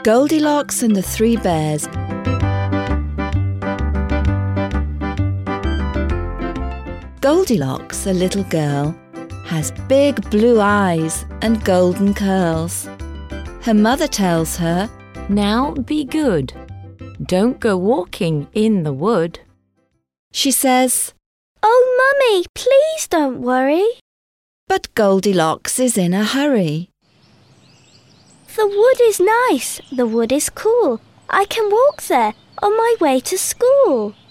Goldilocks and the Three Bears. Goldilocks, a little girl, has big blue eyes and golden curls. Her mother tells her, "Now be good. Don't go walking in the wood." She says, "Oh, Mummy, please don't worry." but Goldilocks is in a hurry. The wood is nice. The wood is cool. I can walk there on my way to school.